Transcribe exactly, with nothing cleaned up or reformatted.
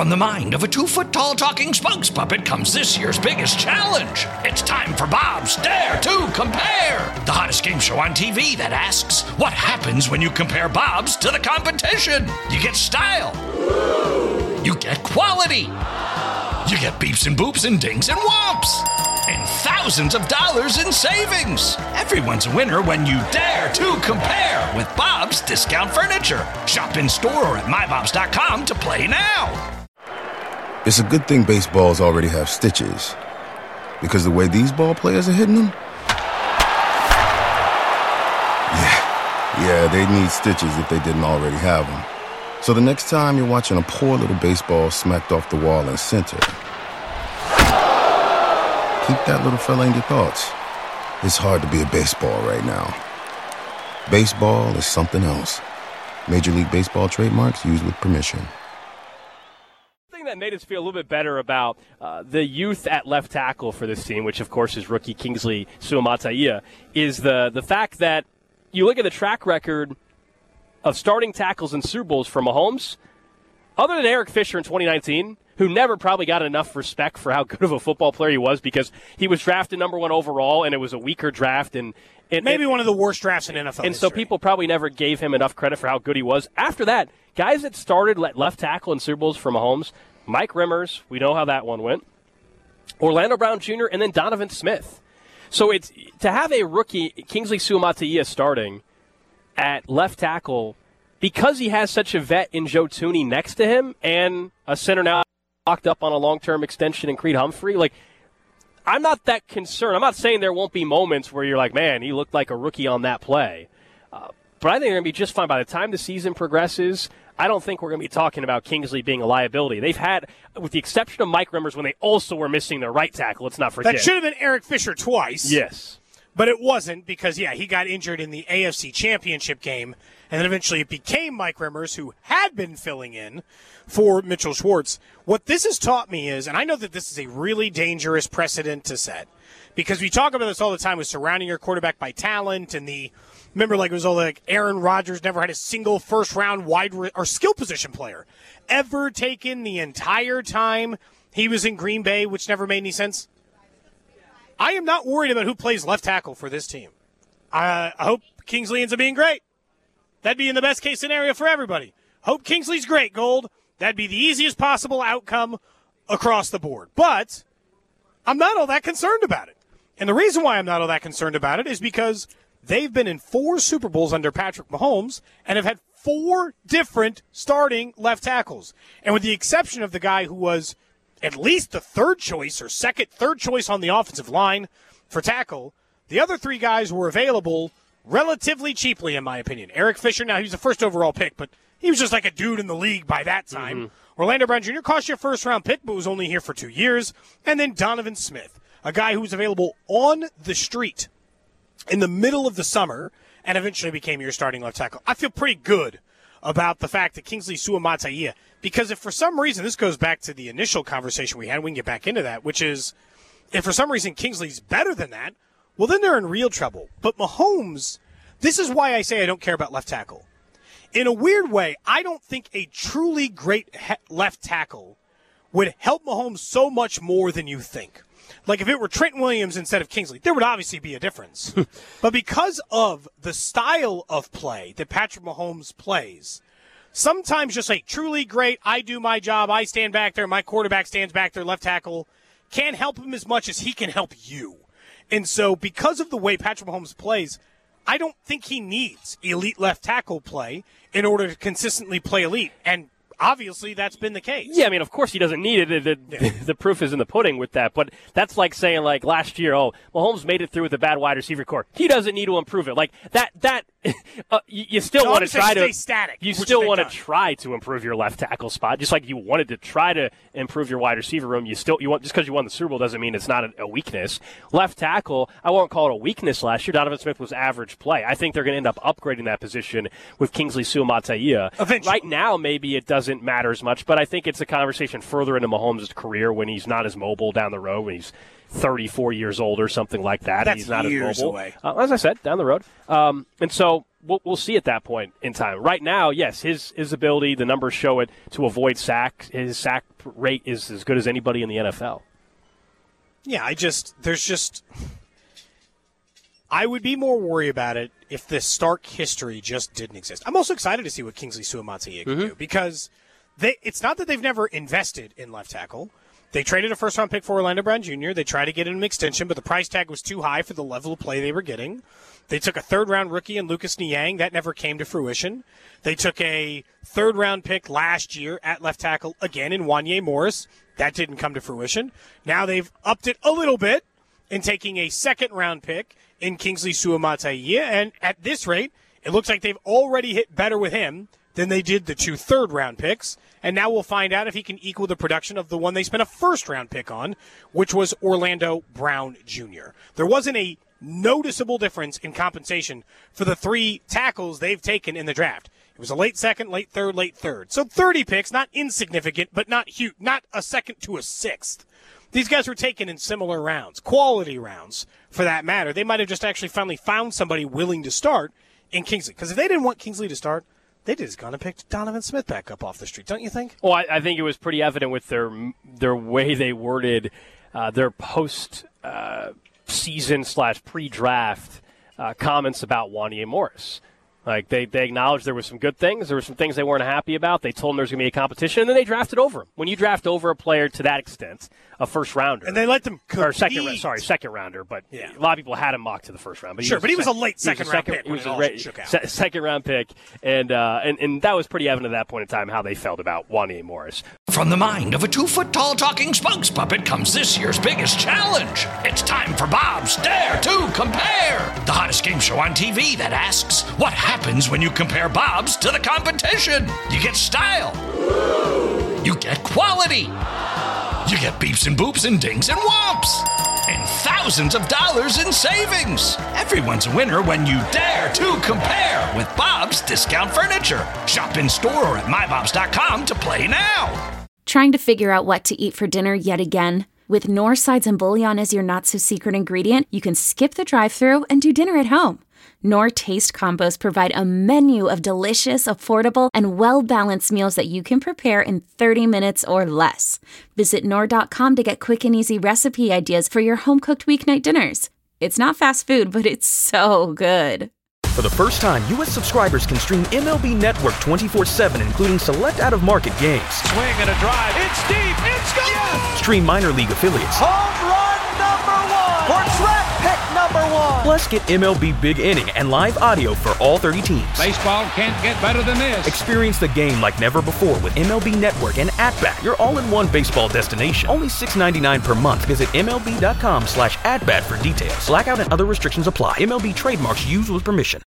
From the mind of a two-foot-tall talking spokes puppet comes this year's biggest challenge. It's time for Bob's Dare to Compare, the hottest game show on T V that asks, what happens when you compare Bobs to the competition? You get style. You get quality. You get beeps and boops and dings and whomps. And thousands of dollars in savings. Everyone's a winner when you dare to compare with Bob's Discount Furniture. Shop in store or at my bobs dot com to play now. It's a good thing baseballs already have stitches, because the way these ball players are hitting them, yeah, yeah, they need stitches if they didn't already have them. So the next time you're watching a poor little baseball smacked off the wall in center, keep that little fella in your thoughts. It's hard to be a baseball right now. Baseball is something else. Major League Baseball trademarks used with permission. That made us feel a little bit better about uh, the youth at left tackle for this team, which of course is rookie Kingsley Suamataia, is the the fact that you look at the track record of starting tackles in Super Bowls for Mahomes, other than Eric Fisher in twenty nineteen, who never probably got enough respect for how good of a football player he was because he was drafted number one overall and it was a weaker draft and it, maybe it, one of the worst drafts in N F L and history. So people probably never gave him enough credit for how good he was. After that, guys that started at left tackle in Super Bowls for Mahomes, Mike Rimmers, we know how that one went, Orlando Brown Junior, and then Donovan Smith. So it's to have a rookie, Kingsley Suamataia, starting at left tackle because he has such a vet in Joe Thuney next to him and a center now locked up on a long-term extension in Creed Humphrey. Like, I'm not that concerned. I'm not saying there won't be moments where you're like, man, he looked like a rookie on that play. Uh, but I think they're going to be just fine. By the time the season progresses, I don't think we're going to be talking about Kingsley being a liability. They've had, with the exception of Mike Rimmers, when they also were missing their right tackle, let's not forget. That should have been Eric Fisher twice. Yes. But it wasn't because, yeah, he got injured in the A F C Championship game, and then eventually it became Mike Rimmers, who had been filling in for Mitchell Schwartz. What this has taught me is, and I know that this is a really dangerous precedent to set, because we talk about this all the time with surrounding your quarterback by talent and the – remember, like, it was all like Aaron Rodgers never had a single first-round wide re- or skill position player ever taken the entire time he was in Green Bay, which never made any sense. I am not worried about who plays left tackle for this team. I, I hope Kingsley ends up being great. That'd be in the best-case scenario for everybody. Hope Kingsley's great, Gold. That'd be the easiest possible outcome across the board. But I'm not all that concerned about it. And the reason why I'm not all that concerned about it is because they've been in four Super Bowls under Patrick Mahomes and have had four different starting left tackles. And with the exception of the guy who was at least the third choice or second, third choice on the offensive line for tackle, the other three guys were available relatively cheaply, in my opinion. Eric Fisher, now he was the first overall pick, but he was just like a dude in the league by that time. Mm-hmm. Orlando Brown Junior cost you a first-round pick, but was only here for two years. And then Donovan Smith, a guy who was available on the street in the middle of the summer and eventually became your starting left tackle. I feel pretty good about the fact that Kingsley Suamataia, because if for some reason, this goes back to the initial conversation we had, we can get back into that, which is if for some reason Kingsley's better than that, well, then they're in real trouble. But Mahomes, this is why I say I don't care about left tackle. In a weird way, I don't think a truly great he- left tackle would help Mahomes so much more than you think. Like, if it were Trent Williams instead of Kingsley, there would obviously be a difference. But because of the style of play that Patrick Mahomes plays, sometimes just like, truly great, I do my job, I stand back there, my quarterback stands back there, left tackle, can't help him as much as he can help you. And so because of the way Patrick Mahomes plays, I don't think he needs elite left tackle play in order to consistently play elite. And obviously, that's been the case. Yeah, I mean, of course he doesn't need it. The, the, yeah. the proof is in the pudding with that. But that's like saying, like, last year, oh, Mahomes made it through with a bad wide receiver core. He doesn't need to improve it. Like, that, that uh, you, you still no, want to try to. Stay static, you still want to try to improve your left tackle spot. Just like you wanted to try to improve your wide receiver room. You still, you want, just because you won the Super Bowl doesn't mean it's not a, a weakness. Left tackle, I won't call it a weakness last year. Donovan Smith was average play. I think they're going to end up upgrading that position with Kingsley Suamataia. Eventually. Right now, maybe it doesn't matter as much. But I think it's a conversation further into Mahomes' career when he's not as mobile down the road, when he's thirty-four years old or something like that. That's and he's not years as mobile. away. Uh, as I said, down the road. Um, and so we'll, we'll see at that point in time. Right now, yes, his his ability, the numbers show it, to avoid sacks. His sack rate is as good as anybody in the N F L. Yeah, I just there's just I would be more worried about it if this Stark history just didn't exist. I'm also excited to see what Kingsley Suamataia can mm-hmm. do because they it's not that they've never invested in left tackle. They traded a first-round pick for Orlando Brown Junior They tried to get him an extension, but the price tag was too high for the level of play they were getting. They took a third-round rookie in Lucas Niang. That never came to fruition. They took a third-round pick last year at left tackle again in Wanye Morris. That didn't come to fruition. Now they've upped it a little bit in taking a second-round pick in Kingsley Suamataia, and at this rate, it looks like they've already hit better with him than they did the two third-round picks, and now we'll find out if he can equal the production of the one they spent a first-round pick on, which was Orlando Brown Junior There wasn't a noticeable difference in compensation for the three tackles they've taken in the draft. It was a late second, late third, late third. So thirty picks, not insignificant, but not huge, not a second to a sixth. These guys were taken in similar rounds, quality rounds, for that matter. They might have just actually finally found somebody willing to start in Kingsley. Because if they didn't want Kingsley to start, they just gone and picked Donovan Smith back up off the street, don't you think? Well, I, I think it was pretty evident with their their way they worded uh, their post uh, season slash pre draft uh, comments about Wanye Morris. Like they, they acknowledged there were some good things, there were some things they weren't happy about. They told him there was going to be a competition, and then they drafted over him. When you draft over a player to that extent, a first rounder, and they let them compete. Or second, sorry, second rounder, but yeah. a lot of people had him mocked to the first round. But sure, he but he was sec- a late second, round pick. He was a re- se- second round pick, and, uh, and and that was pretty evident at that point in time how they felt about Wanye Morris. From the mind of a two-foot-tall talking spokes puppet comes this year's biggest challenge. It's time for Bob's Dare to Compare, the hottest game show on T V that asks, what happens when you compare Bob's to the competition? You get style. You get quality. You get beeps and boops and dings and whomps. And thousands of dollars in savings. Everyone's a winner when you dare to compare with Bob's Discount Furniture. Shop in store or at my bobs dot com to play now. Trying to figure out what to eat for dinner yet again? With Knorr Sides and Bouillon as your not-so-secret ingredient, you can skip the drive-thru and do dinner at home. Knorr Taste Combos provide a menu of delicious, affordable, and well-balanced meals that you can prepare in thirty minutes or less. Visit Knorr dot com to get quick and easy recipe ideas for your home-cooked weeknight dinners. It's not fast food, but it's so good. For the first time, U S subscribers can stream M L B Network twenty-four seven, including select out-of-market games. Swing and a drive. It's deep. It's gone. Yes! Stream minor league affiliates. Home run number one. Or track pick number one. Plus, get M L B Big Inning and live audio for all thirty teams. Baseball can't get better than this. Experience the game like never before with M L B Network and At-Bat, your all-in-one baseball destination. Only six dollars and ninety-nine cents per month. Visit M L B dot com slash at bat for details. Blackout and other restrictions apply. M L B trademarks used with permission.